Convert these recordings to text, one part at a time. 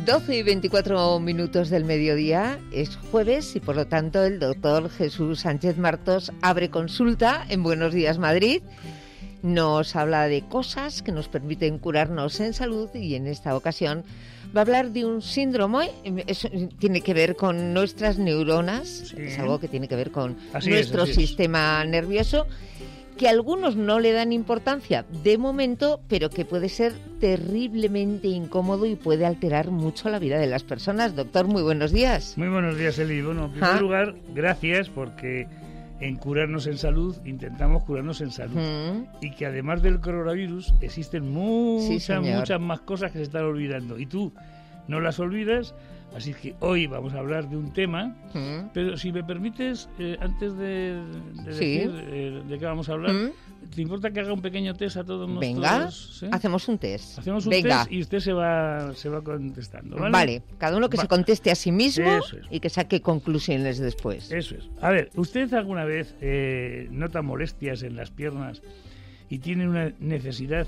12:24 del mediodía, es jueves y por lo tanto el doctor Jesús Sánchez Martos abre consulta en Buenos Días Madrid. Nos habla de cosas que nos permiten curarnos en salud y en esta ocasión va a hablar de un síndrome, tiene que ver con nuestras neuronas, sí. Es algo que tiene que ver con nuestro sistema nervioso, que algunos no le dan importancia de momento, pero que puede ser terriblemente incómodo y puede alterar mucho la vida de las personas. Doctor, muy buenos días. Muy buenos días, Eli. Bueno, en primer lugar, gracias, porque en Curarnos en Salud intentamos curarnos en salud. Y que además del coronavirus existen muchas más cosas que se están olvidando. Y tú no las olvidas. Así que hoy vamos a hablar de un tema, pero si me permites, antes de decir de qué vamos a hablar, ¿te importa que haga un pequeño test a todos nosotros? Venga, hacemos un test. Hacemos un test y usted se va contestando, ¿vale? Vale, cada uno que se conteste a sí mismo y que saque conclusiones después. Eso es. A ver, ¿usted alguna vez nota molestias en las piernas y tiene una necesidad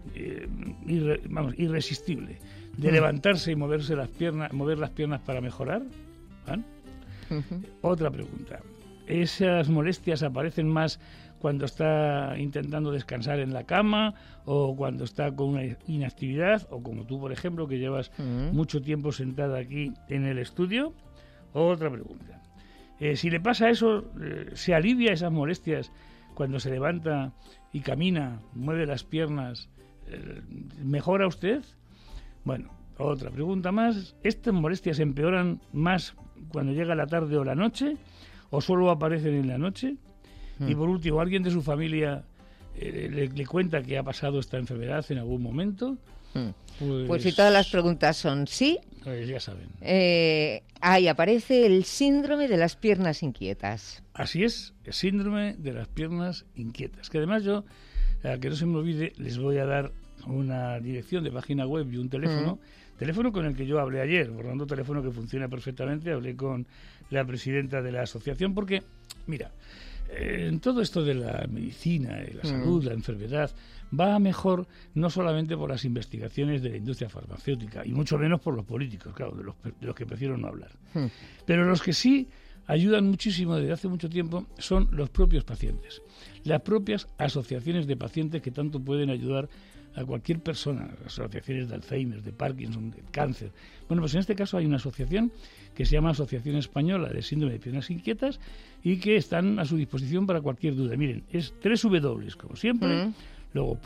irresistible de levantarse y mover las piernas para mejorar? ¿Vale? Otra pregunta. ¿Esas molestias aparecen más cuando está intentando descansar en la cama o cuando está con una inactividad, o como tú, por ejemplo, que llevas mucho tiempo sentada aquí en el estudio? Otra pregunta. Si le pasa eso, ¿se alivia esas molestias cuando se levanta y camina, mueve las piernas? ¿Mejora usted? Bueno, otra pregunta más. ¿Estas molestias empeoran más cuando llega la tarde o la noche? ¿O solo aparecen en la noche? Y por último, ¿alguien de su familia le cuenta que ha pasado esta enfermedad en algún momento? Pues si todas las preguntas son sí, pues ya saben. Ahí aparece el síndrome de las piernas inquietas. Así es, el síndrome de las piernas inquietas. Que además yo, a que no se me olvide, les voy a dar una dirección de página web y un teléfono, teléfono con el que yo hablé ayer, por lo tanto teléfono que funciona perfectamente. Hablé con la presidenta de la asociación porque, mira, en todo esto de la medicina, de la salud, la enfermedad, va mejor no solamente por las investigaciones de la industria farmacéutica y mucho menos por los políticos, claro, de los que prefiero no hablar. Pero los que sí ayudan muchísimo desde hace mucho tiempo son los propios pacientes, las propias asociaciones de pacientes que tanto pueden ayudar a cualquier persona, asociaciones de Alzheimer, de Parkinson, de cáncer. Bueno, pues en este caso hay una asociación que se llama Asociación Española de Síndrome de Piernas Inquietas y que están a su disposición para cualquier duda. Miren, es 3W, como siempre, luego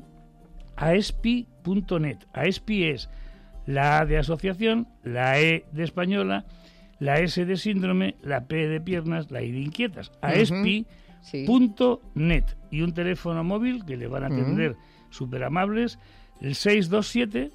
.aespi.net. Aespi es la A de asociación, la E de española, la S de síndrome, la P de piernas, la I de inquietas. Aespi.net. Y un teléfono móvil que le van a atender súper amables, el 627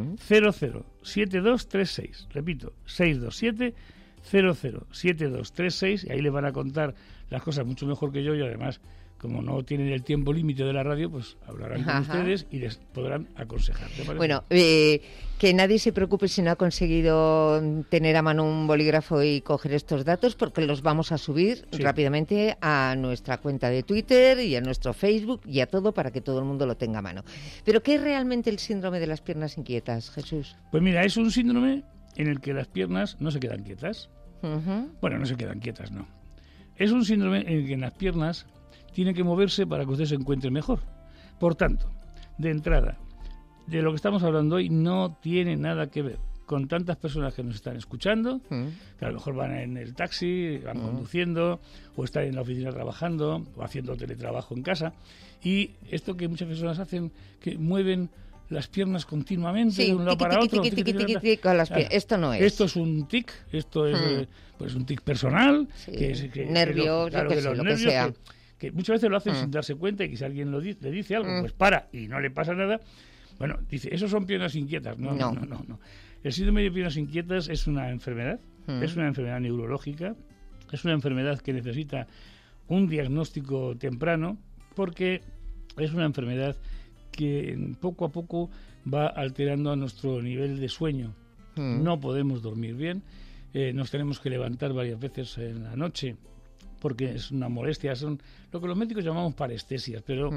007236. Repito, 627 007236, y ahí le van a contar las cosas mucho mejor que yo, y además, como no tienen el tiempo límite de la radio, pues hablarán con ustedes y les podrán aconsejar. Bueno, que nadie se preocupe si no ha conseguido tener a mano un bolígrafo y coger estos datos, porque los vamos a subir rápidamente a nuestra cuenta de Twitter y a nuestro Facebook y a todo, para que todo el mundo lo tenga a mano. ¿Pero qué es realmente el síndrome de las piernas inquietas, Jesús? Pues mira, es un síndrome en el que las piernas no se quedan quietas. Bueno, no se quedan quietas, no. Es un síndrome en el que las piernas tiene que moverse para que usted se encuentre mejor. Por tanto, de entrada, de lo que estamos hablando hoy no tiene nada que ver con tantas personas que nos están escuchando, que a lo mejor van en el taxi, van conduciendo, o están en la oficina trabajando, o haciendo teletrabajo en casa. Y esto que muchas personas hacen, que mueven las piernas continuamente de un lado para otro. Esto no es. Esto es un tic, esto es pues un tic personal, nervios, lo que sea. Que muchas veces lo hacen sin darse cuenta, y que si alguien le dice algo, pues para y no le pasa nada. Bueno, dice, esos son piernas inquietas. No. El síndrome de piernas inquietas es una enfermedad, es una enfermedad neurológica, es una enfermedad que necesita un diagnóstico temprano, porque es una enfermedad que poco a poco va alterando a nuestro nivel de sueño. No podemos dormir bien, nos tenemos que levantar varias veces en la noche, porque es una molestia, son lo que los médicos llamamos parestesias, pero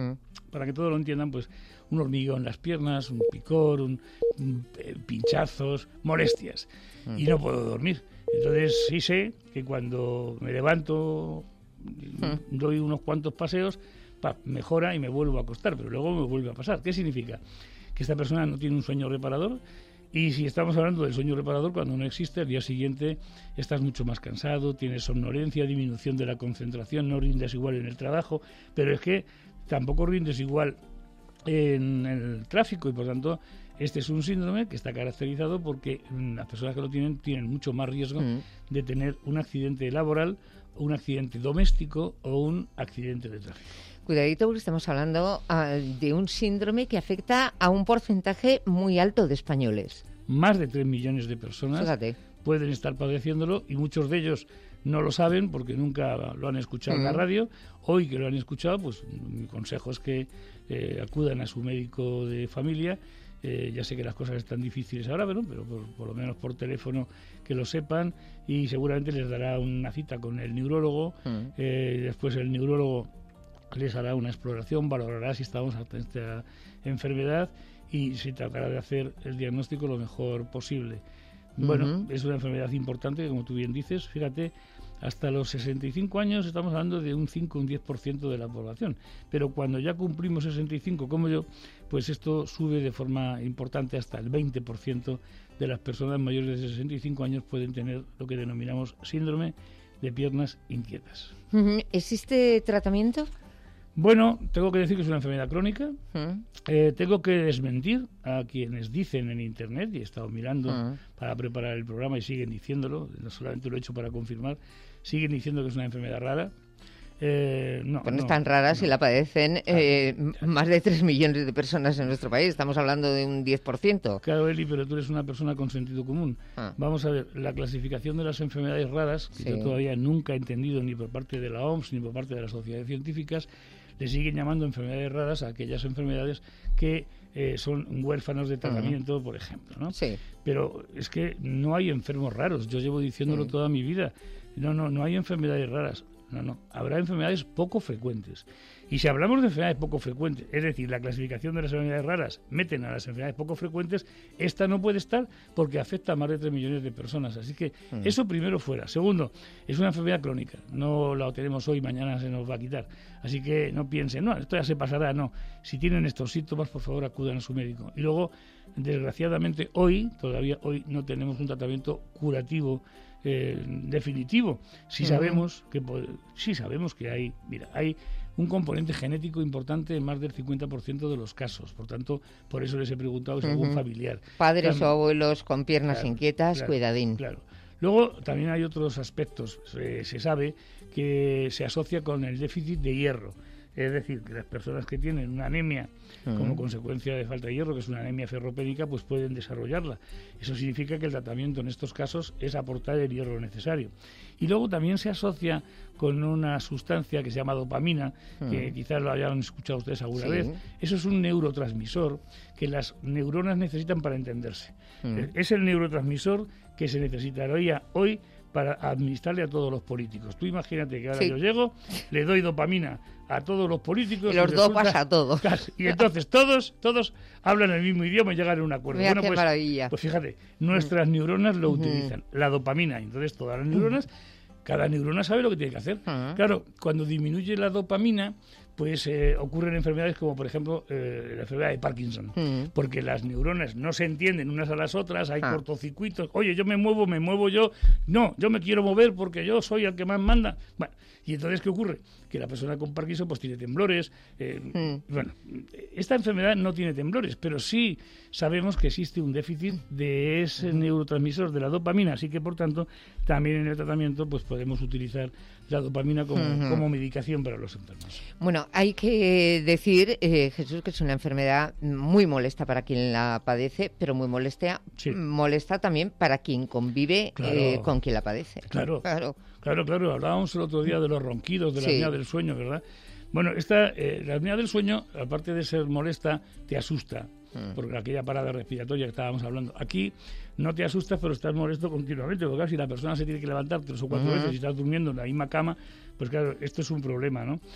para que todos lo entiendan, pues un hormigueo en las piernas, un picor, pinchazos, molestias. Y no puedo dormir. Entonces sí sé que cuando me levanto, doy unos cuantos paseos, mejora y me vuelvo a acostar, pero luego me vuelve a pasar. ¿Qué significa? Que esta persona no tiene un sueño reparador. Y si estamos hablando del sueño reparador, cuando no existe, al día siguiente estás mucho más cansado, tienes somnolencia, disminución de la concentración, no rindes igual en el trabajo, pero es que tampoco rindes igual en el tráfico y por tanto este es un síndrome que está caracterizado porque las personas que lo tienen mucho más riesgo de tener un accidente laboral, un accidente doméstico o un accidente de tráfico. Cuidadito, porque estamos hablando de un síndrome que afecta a un porcentaje muy alto de españoles. Más de 3 millones de personas pueden estar padeciéndolo y muchos de ellos no lo saben porque nunca lo han escuchado en la radio. Hoy que lo han escuchado, pues mi consejo es que acudan a su médico de familia. Ya sé que las cosas están difíciles ahora, pero por lo menos por teléfono que lo sepan y seguramente les dará una cita con el neurólogo. Después el neurólogo les hará una exploración, valorará si estamos ante esta enfermedad y se tratará de hacer el diagnóstico lo mejor posible. Bueno, es una enfermedad importante, como tú bien dices, fíjate, hasta los 65 años estamos hablando de un 5 o un 10% de la población, pero cuando ya cumplimos 65 como yo, pues esto sube de forma importante hasta el 20% de las personas mayores de 65 años pueden tener lo que denominamos síndrome de piernas inquietas. ¿Existe tratamiento? Bueno, tengo que decir que es una enfermedad crónica. Tengo que desmentir a quienes dicen en Internet, y he estado mirando para preparar el programa y siguen diciéndolo, no solamente lo he hecho para confirmar, siguen diciendo que es una enfermedad rara. No es tan rara si la padecen más de 3 millones de personas en nuestro país. Estamos hablando de un 10%. Claro, Eli, pero tú eres una persona con sentido común. Vamos a ver, la clasificación de las enfermedades raras, que yo todavía nunca he entendido ni por parte de la OMS ni por parte de las sociedades científicas, le siguen llamando enfermedades raras a aquellas enfermedades que son huérfanos de tratamiento, por ejemplo, ¿no? Sí. Pero es que no hay enfermos raros. Yo llevo diciéndolo toda mi vida. No hay enfermedades raras. No, habrá enfermedades poco frecuentes. Y si hablamos de enfermedades poco frecuentes, es decir, la clasificación de las enfermedades raras meten a las enfermedades poco frecuentes, esta no puede estar porque afecta a más de 3 millones de personas. Así que eso primero fuera. Segundo, es una enfermedad crónica. No la tenemos hoy, mañana se nos va a quitar. Así que no piensen, no, esto ya se pasará. No, si tienen estos síntomas, por favor, acudan a su médico. Y luego, desgraciadamente, todavía hoy no tenemos un tratamiento curativo definitivo. Sabemos que hay un componente genético importante en más del 50% de los casos. Por tanto, por eso les he preguntado si algún familiar. Padres o abuelos con piernas inquietas, cuidadín. Claro. Luego también hay otros aspectos. Se sabe que se asocia con el déficit de hierro. Es decir, que las personas que tienen una anemia como consecuencia de falta de hierro, que es una anemia ferropénica, pues pueden desarrollarla. Eso significa que el tratamiento en estos casos es aportar el hierro necesario. Y luego también se asocia con una sustancia que se llama dopamina, que quizás lo hayan escuchado ustedes alguna vez. Eso es un neurotransmisor que las neuronas necesitan para entenderse. Es el neurotransmisor que se necesitaría hoy para administrarle a todos los políticos. Tú imagínate que ahora yo llego, le doy dopamina a todos los políticos. Y los dopas a todos. Y entonces todos hablan el mismo idioma y llegan a un acuerdo. Mira, qué maravilla. Pues fíjate, nuestras neuronas lo utilizan, la dopamina. Entonces todas las neuronas, cada neurona sabe lo que tiene que hacer. Claro, cuando disminuye la dopamina, pues ocurren enfermedades como, por ejemplo, la enfermedad de Parkinson, porque las neuronas no se entienden unas a las otras, hay cortocircuitos. Oye, yo me muevo yo. No, yo me quiero mover porque yo soy el que más manda. Bueno, y entonces, ¿qué ocurre? Que la persona con Parkinson pues tiene temblores. Bueno, esta enfermedad no tiene temblores, pero sí sabemos que existe un déficit de ese neurotransmisor de la dopamina, así que, por tanto, también en el tratamiento pues podemos utilizar la dopamina como medicación para los enfermos. Bueno, hay que decir, Jesús, que es una enfermedad muy molesta para quien la padece, pero muy molesta también para quien convive con quien la padece. Claro. Hablábamos el otro día de los ronquidos, de la apnea del sueño, ¿verdad? Bueno, la apnea del sueño, aparte de ser molesta, te asusta. Por aquella parada respiratoria que estábamos hablando. Aquí no te asustas, pero estás molesto continuamente, porque claro, si la persona se tiene que levantar 3 o 4 veces y estás durmiendo en la misma cama, pues claro, esto es un problema, ¿no?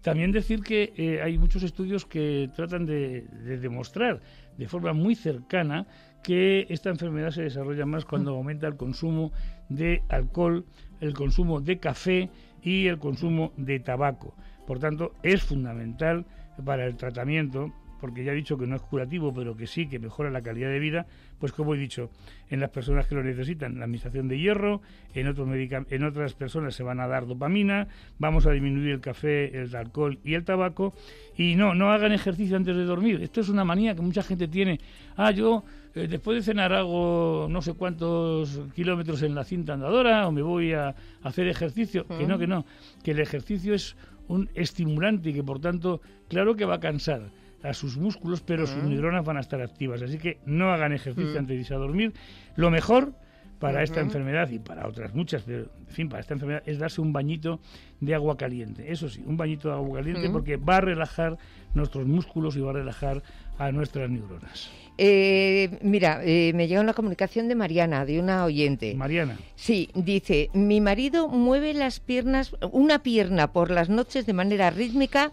También decir que hay muchos estudios que tratan de demostrar de forma muy cercana que esta enfermedad se desarrolla más cuando aumenta el consumo de alcohol, el consumo de café y el consumo de tabaco. Por tanto, es fundamental para el tratamiento, porque ya he dicho que no es curativo, pero que sí, que mejora la calidad de vida, pues como he dicho, en las personas que lo necesitan, la administración de hierro, en otras personas se van a dar dopamina, vamos a disminuir el café, el alcohol y el tabaco, y no hagan ejercicio antes de dormir. Esto es una manía que mucha gente tiene. Yo después de cenar hago no sé cuántos kilómetros en la cinta andadora, o me voy a hacer ejercicio. Que no, que el ejercicio es un estimulante y que por tanto, claro que va a cansar a sus músculos, pero sus neuronas van a estar activas. Así que no hagan ejercicio antes de irse a dormir. Lo mejor para esta enfermedad y para otras muchas, pero en fin, para esta enfermedad es darse un bañito de agua caliente. Eso sí, un bañito de agua caliente porque va a relajar nuestros músculos y va a relajar a nuestras neuronas. Me llega una comunicación de Mariana, de una oyente. Mariana. Sí, dice, mi marido mueve las piernas, una pierna por las noches de manera rítmica,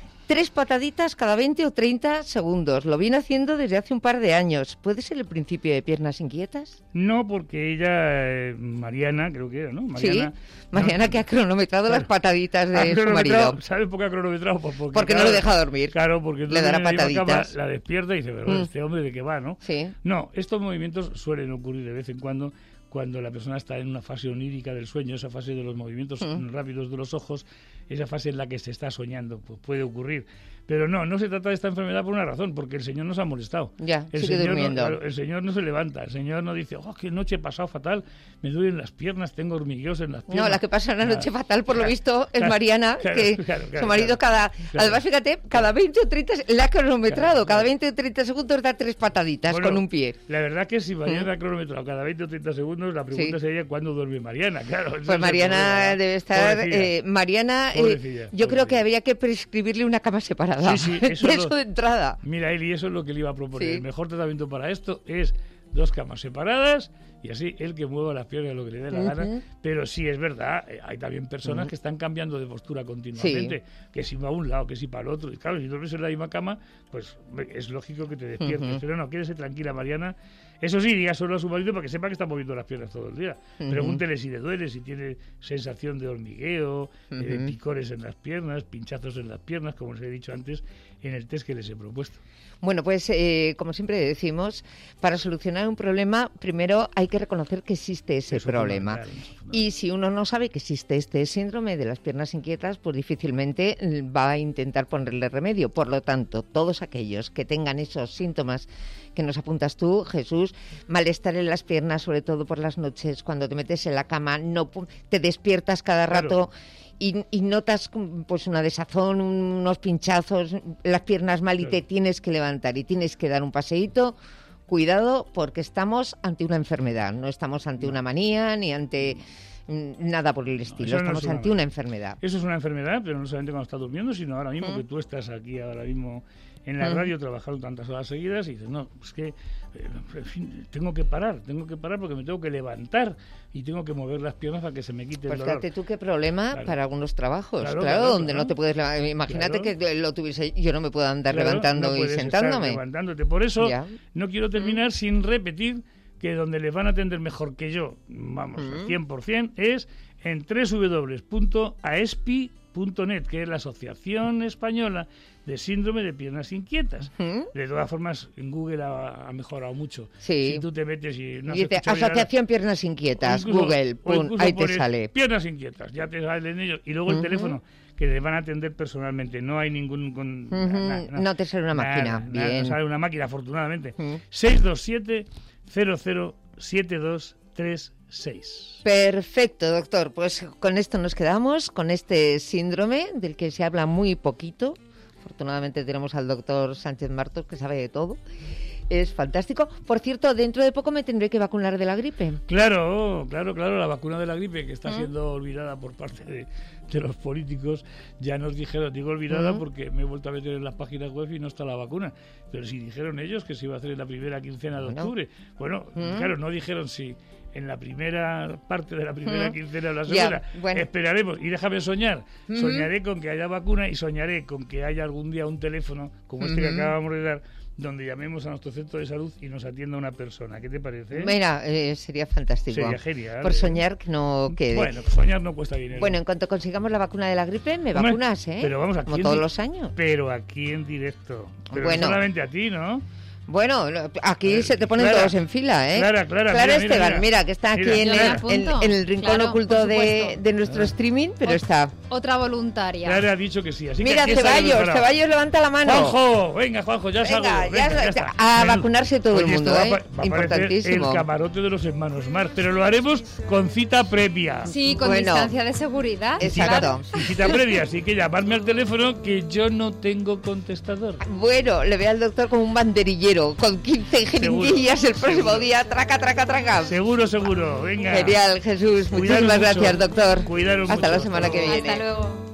3 pataditas cada 20 o 30 segundos. Lo viene haciendo desde hace un par de años. ¿Puede ser el principio de piernas inquietas? No, porque ella, Mariana, creo que era, ¿no? Mariana, sí, Mariana que ha cronometrado las pataditas de su marido. ¿Sabes por qué ha cronometrado? Porque no lo deja dormir. Claro, porque le dará pataditas. La despierta y dice, pero este hombre de qué va, ¿no? Sí. No, estos movimientos suelen ocurrir de vez en cuando la persona está en una fase onírica del sueño, esa fase de los movimientos rápidos de los ojos, esa fase en la que se está soñando, pues puede ocurrir. Pero no se trata de esta enfermedad por una razón, porque el Señor nos ha molestado. Ya, sigue durmiendo. El Señor no se levanta, el Señor no dice, qué noche he pasado fatal, me duelen las piernas, tengo hormigueos en las piernas. No, la que pasa una noche fatal, por lo visto, es Mariana, que su marido además, fíjate, cada 20 o 30, la ha cronometrado, cada 20 o 30 segundos da 3 pataditas con un pie. La verdad que si Mariana ha cronometrado cada 20 o 30 segundos, la pregunta sería ¿cuándo duerme Mariana? Claro, pues Mariana debe estar... Mariana, yo creo que habría que prescribirle una cama separada. Sí, eso de entrada. Mira, Eli, eso es lo que le iba a proponer. El mejor tratamiento para esto es 2 camas separadas y así él que mueva las piernas lo que le dé la gana. Pero sí, es verdad, hay también personas que están cambiando de postura continuamente, que si va a un lado, que si para el otro. Y claro, si duermes en la misma cama, pues es lógico que te despiertes. Pero no, quédese tranquila, Mariana. Eso sí, diga solo a su marido para que sepa que está moviendo las piernas todo el día. Pregúntele si le duele, si tiene sensación de hormigueo, picores en las piernas, pinchazos en las piernas, como les he dicho antes en el test que les he propuesto. Bueno, pues como siempre decimos, para solucionar un problema, primero hay que reconocer que existe ese problema. Y si uno no sabe que existe este síndrome de las piernas inquietas, pues difícilmente va a intentar ponerle remedio. Por lo tanto, todos aquellos que tengan esos síntomas que nos apuntas tú, Jesús, malestar en las piernas, sobre todo por las noches, cuando te metes en la cama, no te despiertas cada rato. Y notas pues una desazón, unos pinchazos, las piernas mal y te tienes que levantar y tienes que dar un paseíto. Cuidado, porque estamos ante una enfermedad, no estamos ante una manía ni ante nada por el estilo, estamos ante una enfermedad. Eso es una enfermedad, pero no solamente cuando estás durmiendo, sino ahora mismo que tú estás aquí ahora mismo en la radio trabajando tantas horas seguidas y dices, no, es que en fin, tengo que parar porque me tengo que levantar y tengo que mover las piernas para que se me quite el dolor. Fíjate tú qué problema para algunos trabajos, donde no te puedes levantar. Imagínate que lo tuviese, yo no me puedo andar levantando y sentándome. Levantándote. Por eso no quiero terminar sin repetir que donde les van a atender mejor que yo, vamos, 100%, es en www.aespi.net, que es la Asociación Española de Síndrome de Piernas Inquietas. De todas formas, en Google ha mejorado mucho. Sí. Si tú te metes y no has Asociación Piernas Inquietas, Google, ahí te sale. Piernas Inquietas, ya te salen ellos. Y luego el teléfono, que les van a atender personalmente. No hay ningún... no te sale una máquina. Bien. No sale una máquina, afortunadamente. 627-007236. Perfecto, doctor. Pues con esto nos quedamos, con este síndrome del que se habla muy poquito. Afortunadamente tenemos al doctor Sánchez Martos, que sabe de todo. Es fantástico. Por cierto, dentro de poco me tendré que vacunar de la gripe. Claro, la vacuna de la gripe, que está siendo olvidada por parte de los políticos ya nos dijeron, digo olvidada porque me he vuelto a meter en las páginas web y no está la vacuna, pero sí dijeron ellos que se iba a hacer en la primera quincena de octubre. Bueno, claro, no dijeron si en la primera parte de la primera quincena o la segunda. Bueno. Esperaremos y déjame soñar. Soñaré con que haya vacuna y soñaré con que haya algún día un teléfono como este que acabamos de dar, donde llamemos a nuestro centro de salud y nos atienda una persona. ¿Qué te parece? Mira, sería fantástico. Sería genial. Por soñar que no quede. Bueno, soñar no cuesta dinero. Bueno, en cuanto consigamos la vacuna de la gripe, me vacunas, ¿eh? Pero vamos, aquí como todos los años. Pero aquí en directo. Pero bueno, no solamente a ti, ¿no? Bueno, aquí se te ponen todos en fila, ¿eh? Clara, Esteban, mira, que está aquí en el rincón oculto de nuestro streaming, pero está. Otra voluntaria. Clara ha dicho que sí, así mira, que Ceballos levanta la mano. Juanjo, venga, Juanjo, ya salgo. Ya está. A vacunarse todo el mundo, va a importantísimo. El camarote de los hermanos Marx, pero lo haremos con cita previa. Sí, con distancia de seguridad. Exacto. Y cita previa, así que llamadme al teléfono que yo no tengo contestador. Bueno, le ve al doctor como un banderillero, con 15 jeringuillas el próximo día, traca. Seguro, venga. Genial, Jesús. Muchísimas gracias, doctor. Cuidaros Hasta mucho. La semana que viene. Hasta luego.